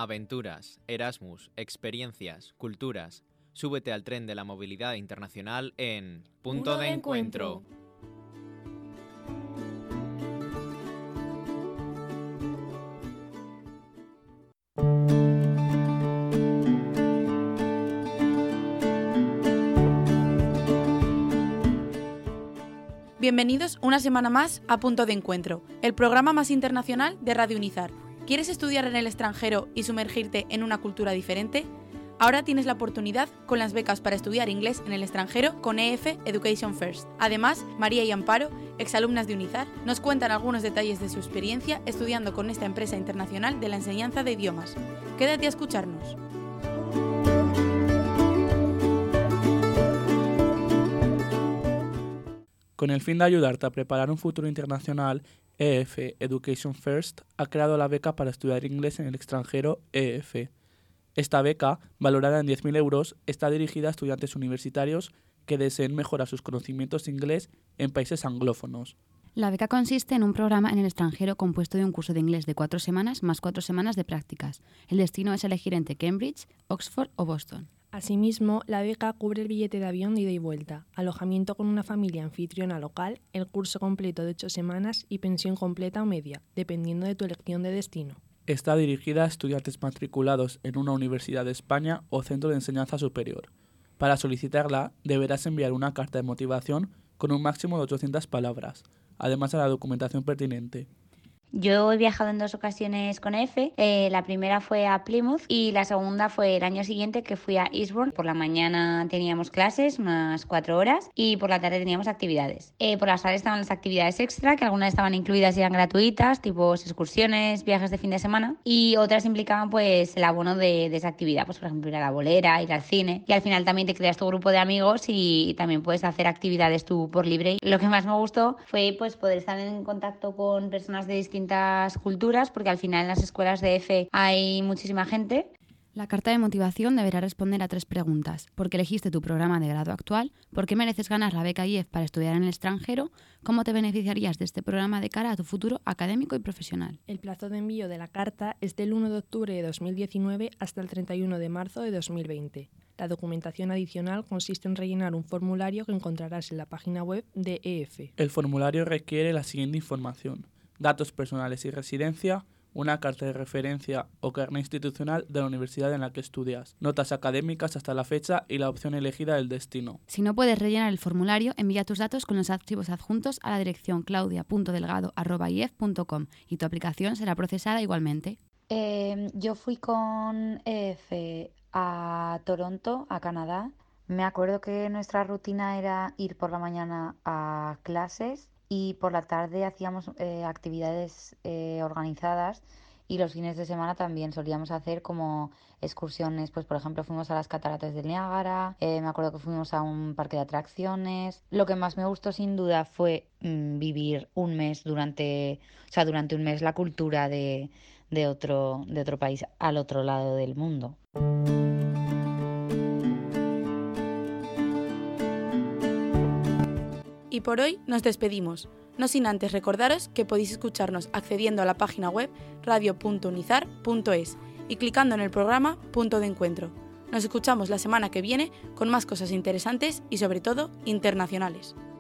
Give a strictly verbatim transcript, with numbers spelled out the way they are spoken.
Aventuras, Erasmus, experiencias, culturas. Súbete al tren de la movilidad internacional en Punto de Encuentro. Bienvenidos una semana más a Punto de Encuentro, el programa más internacional de Radio Unizar. ¿Quieres estudiar en el extranjero y sumergirte en una cultura diferente? Ahora tienes la oportunidad con las becas para estudiar inglés en el extranjero con E F Education First. Además, María y Amparo, exalumnas de Unizar, nos cuentan algunos detalles de su experiencia estudiando con esta empresa internacional de la enseñanza de idiomas. Quédate a escucharnos. Con el fin de ayudarte a preparar un futuro internacional, E F Education First ha creado la beca para estudiar inglés en el extranjero E F. Esta beca, valorada en diez mil euros, está dirigida a estudiantes universitarios que deseen mejorar sus conocimientos de inglés en países anglófonos. La beca consiste en un programa en el extranjero compuesto de un curso de inglés de cuatro semanas más cuatro semanas de prácticas. El destino es elegir entre Cambridge, Oxford o Boston. Asimismo, la beca cubre el billete de avión de ida y vuelta, alojamiento con una familia anfitriona local, el curso completo de ocho semanas y pensión completa o media, dependiendo de tu elección de destino. Está dirigida a estudiantes matriculados en una universidad de España o centro de enseñanza superior. Para solicitarla, deberás enviar una carta de motivación con un máximo de ochocientas palabras, además de la documentación pertinente. Yo he viajado en dos ocasiones con E F, eh, la primera fue a Plymouth y la segunda fue el año siguiente que fui a Eastbourne. Por la mañana teníamos clases, unas cuatro horas, y por la tarde teníamos actividades. Eh, por las tardes estaban las actividades extra, que algunas estaban incluidas y eran gratuitas, tipo excursiones, viajes de fin de semana, y otras implicaban pues el abono de, de esa actividad, pues por ejemplo ir a la bolera, ir al cine, y al final también te creas tu grupo de amigos y también puedes hacer actividades tú por libre. Lo que más me gustó fue pues poder estar en contacto con personas de distintas culturas, porque al final en las escuelas de E F hay muchísima gente. La carta de motivación deberá responder a tres preguntas: ¿por qué elegiste tu programa de grado actual? ¿Por qué mereces ganar la beca I E F para estudiar en el extranjero? ¿Cómo te beneficiarías de este programa de cara a tu futuro académico y profesional? El plazo de envío de la carta es del uno de octubre de dos mil diecinueve hasta el treinta y uno de marzo de dos mil veinte. La documentación adicional consiste en rellenar un formulario que encontrarás en la página web de E F. El formulario requiere la siguiente información: datos personales y residencia, una carta de referencia o carnet institucional de la universidad en la que estudias, notas académicas hasta la fecha y la opción elegida del destino. Si no puedes rellenar el formulario, envía tus datos con los archivos adjuntos a la dirección claudia punto delgado arroba i e f punto com y tu aplicación será procesada igualmente. Eh, yo fui con E F a Toronto, a Canadá. Me acuerdo que nuestra rutina era ir por la mañana a clases y por la tarde hacíamos eh, actividades eh, organizadas, y los fines de semana también solíamos hacer como excursiones. Pues por ejemplo fuimos a las cataratas del Niágara, eh, me acuerdo que fuimos a un parque de atracciones. Lo que más me gustó sin duda fue mmm, vivir un mes durante, o sea, durante un mes la cultura de, de, otro, de otro país al otro lado del mundo. Y por hoy nos despedimos, no sin antes recordaros que podéis escucharnos accediendo a la página web radio punto unizar punto es y clicando en el programa Punto de Encuentro. Nos escuchamos la semana que viene con más cosas interesantes y sobre todo internacionales.